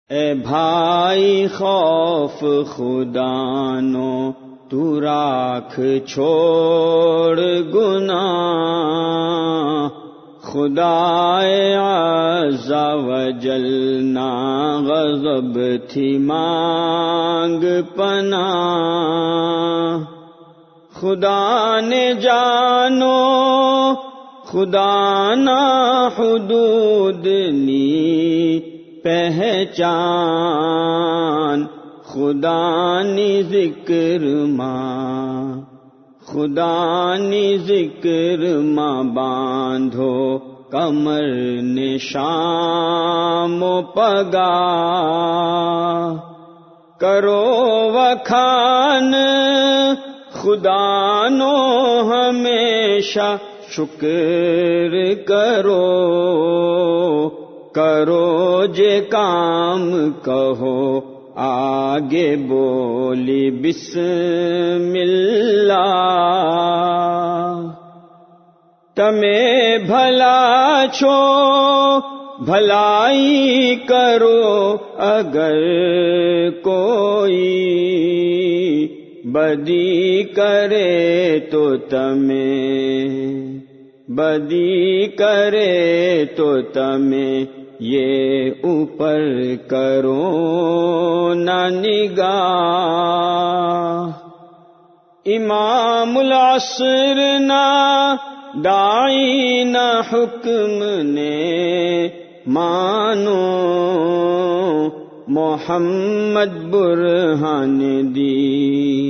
اے بھائی خوف خدا نو تو راکھ چھوڑ گناہ، خدائے عز و جل نا غضب تھی مانگ پناہ، خدا نے جانو خدا نہ حدود نی پہچان، خدا نی ذکر ماں، خدا نی ذکر ماں باندھو کمر نشام و پگاہ، کرو وکھان خدا نو ہمیشہ شکر کرو، کرو جے کام کہو آگے بولی بسم اللہ، تمہیں بھلا چھو بھلائی کرو، اگر کوئی بدی کرے تو بدی کرے تو تمہیں یہ اوپر کرو نہ نگاہ، امام العصر نہ داعی نہ حکم نے مانو، محمد برہان دی،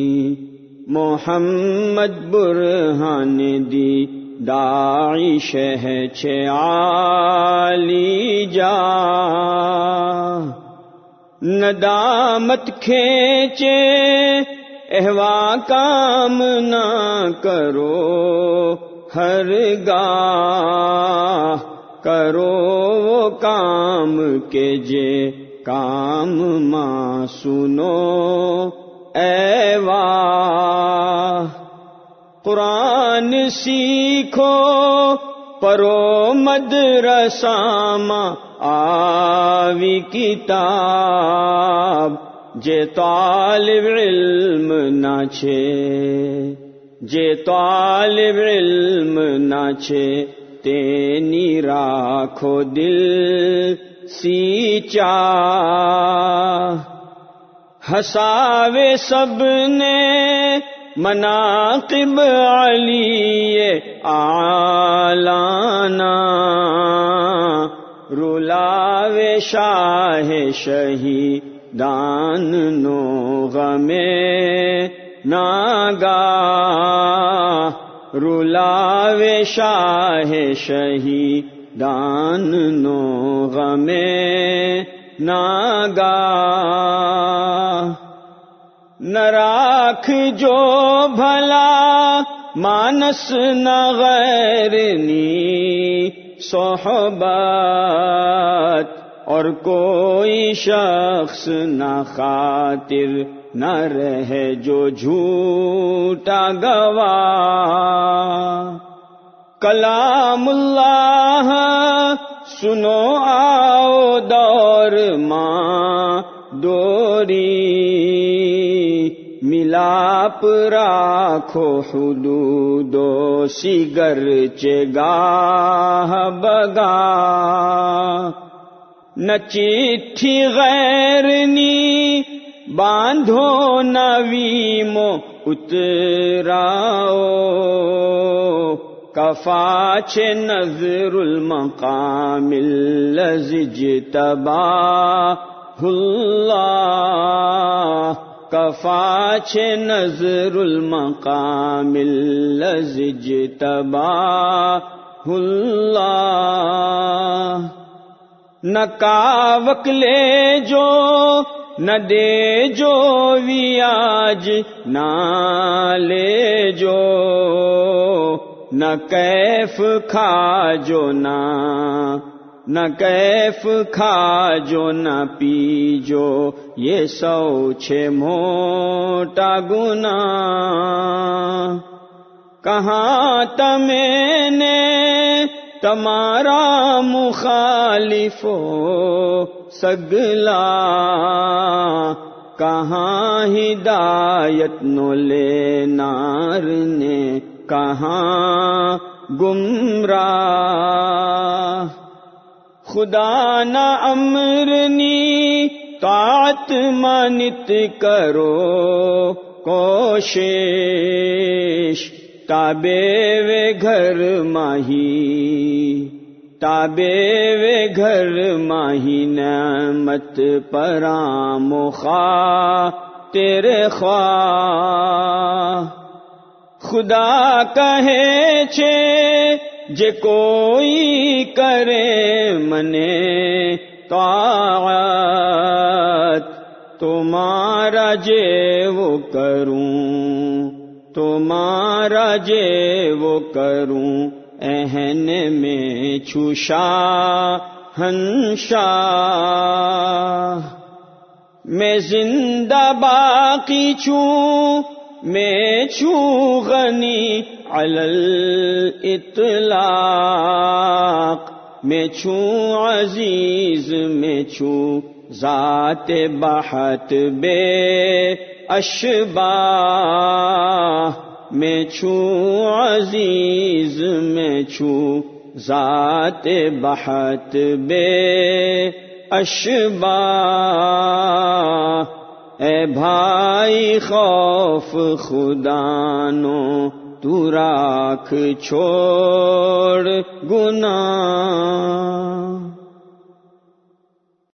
محمد برہان دی، داعی شہ عالی جا، ندامت کھینچے احوا کام نہ کرو، ہرگاہ کرو وہ کام کے جے کام ماں سنو اے واہ، قرآن سیکھو پرو مدرسہ ماں آوی کتاب، جے طالب علم نہ چھے، جے طالب علم نہ چھے، تینی راکھو دل سی چاہ، ہساوے سب نے مناقب علی اعلانا، رلاوے شاہ شہیدان نو غمے ناگاہ، رلاوے شاہ شہیدان نو غمے ناگاہ، نہ راکھ جو بھلا مانس نہ غیرنی صحبت، اور کوئی شخص نہ خاطر نہ رہے جو جھوٹا گواہ، کلام اللہ سنو آؤ دور ماں دوری، ملاپ راکھو حدودو سگر چگاہ بگاہ، نہ چٹھی غیرنی باندھو نہ ویمو اتراؤ، کفا چھ نظر المقام الذی اجتباہ اللہ، کفا چھ نظر المقام الذی اجتباہ اللہ، نہ کاوک لے جو نہ دے جو ویاج نہ لے جو، نہ کیف کھا جو نہ کیف کھا جو نہ پی جو، یہ سو چھ موٹا گناہ، کہاں تمہیں تمہارا مخالف ہو سگلا کہاں ہدایت نو لے نار نے کہاں گمراہ خدا نہ امرنی طاعت مانت کرو کوشش تابے وے گھر ماہی تابے وے گھر ماہی نعمت پرام خواہ تیرے خواہ خدا کہے چھے جے کوئی کرے منے طاعت تمہارا جے وہ کروں تمہارا جے وہ کروں اہن میں چھوشا ہنشا میں زندہ باقی چھوں میں چھوں غنی علی الاطلاق میں چھوں عزیز میں چھوں ذات بحت بے اشباہ میں چھوں عزیز میں چھوں ذات بحت بے اشباہ اے بھائی خوف خدا نو تو راکھ چھوڑ گناہ